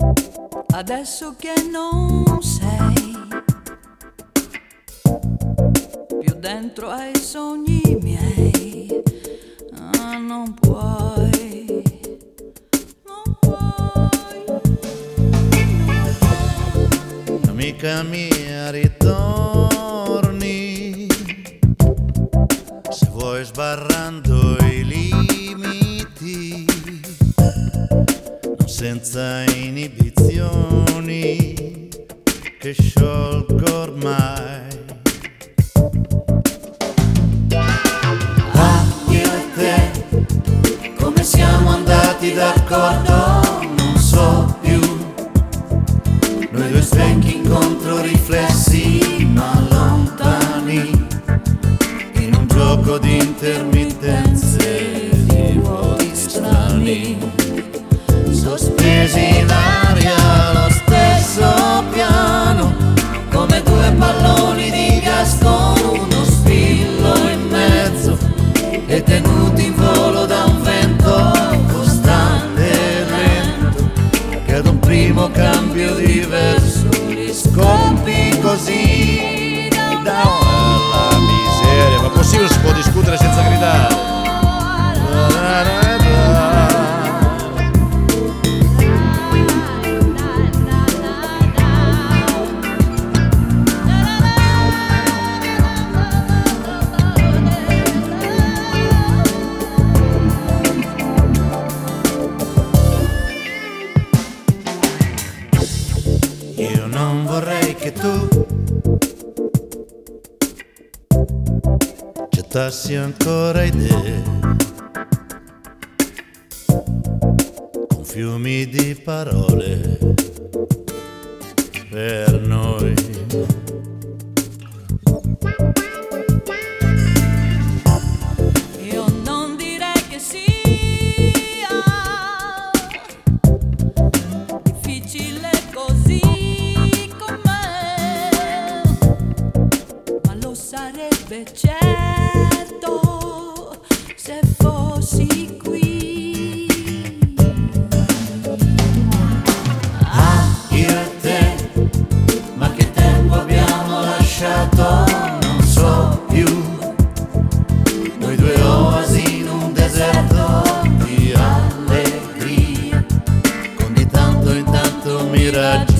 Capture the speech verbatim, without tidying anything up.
Adesso che non sei più dentro ai sogni miei, ah, non puoi, non puoi, non puoi. Amica mia, ritorni, se vuoi sbarrando i limiti, non senza inibizioni che sciolgo ormai. Ah, io e te, come siamo andati d'accordo, non so più. Noi due specchi incontro riflessi ma lontani, in un gioco di intermittenze, di vuoti strani, sospesi in aria allo stesso piano, come due palloni di gas con uno spillo in mezzo, e tenuti in volo da un vento costante e lento, che ad un primo cambio diverso li scompi così da una miseria. Ma possibile, si può discutere senza gridare? Io non vorrei che tu gettassi ancora idee con fiumi di parole per noi. Io non direi che sia difficile così con me, ma lo sarebbe certo se fossi qui. Ah, io e te, ma che tempo abbiamo lasciato, non so più. Noi due oasi in un deserto di allegria, con di tanto in tanto miraggi